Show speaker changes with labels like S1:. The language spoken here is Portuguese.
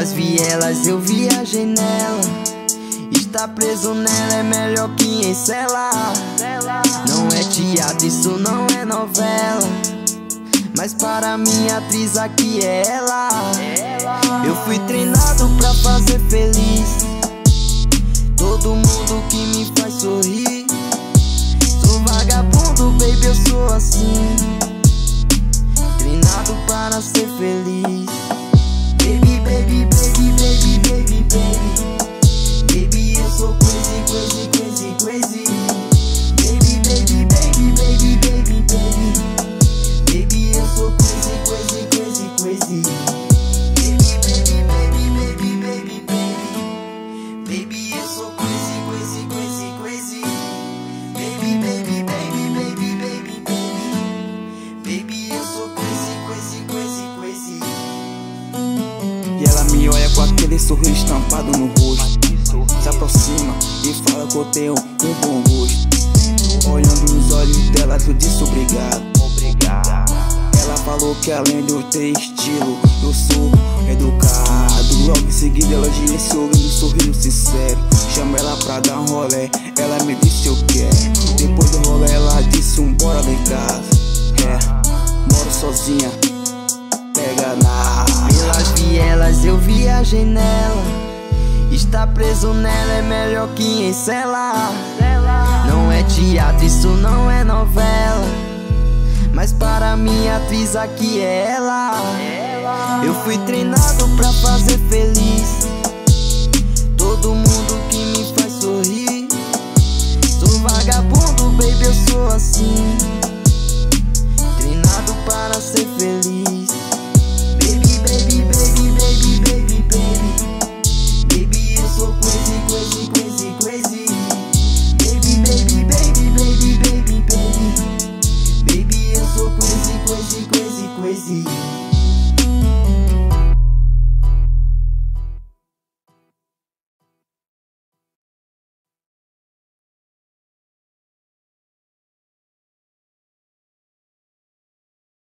S1: Pelas vielas eu viajei nela. Estar preso nela é melhor que em cela. Não é teatro, isso não é novela, mas para mim a atriz aqui é ela. Eu fui treinado pra fazer feliz todo mundo que me faz sorrir. Sou vagabundo, baby, eu sou assim, treinado para ser feliz. Baby, baby, baby, baby, baby, baby, baby, eu sou crazy, crazy, crazy, crazy. Baby, baby, baby, baby, baby, baby, baby, eu sou crazy, crazy, crazy, crazy. Baby, baby, baby, baby, baby, baby, baby, eu sou crazy, crazy, crazy, crazy. Baby, baby, baby, baby, baby, baby, baby, eu sou crazy, crazy, crazy, crazy.
S2: E ela me olha com aquele sorriso estampado no rosto, se aproxima e fala que eu tenho um bom gosto. Olhando nos olhos dela eu disse obrigado. Ela falou que além de eu ter estilo, eu sou educado. Logo em seguida ela gerenciou um sorriso sincero. Chama ela pra dar um rolê, ela me disse eu quero. Depois do rolê ela disse bora lá em casa. Moro sozinha, pega na.
S1: Pelas vielas eu viajei nela. Estar preso nela é melhor que em cela. Não é teatro, isso não é novela, mas para mim a atriz aqui é ela. Eu fui treinado pra fazer feliz todo mundo que me faz sorrir. Sou vagabundo, baby, eu sou assim, treinado para ser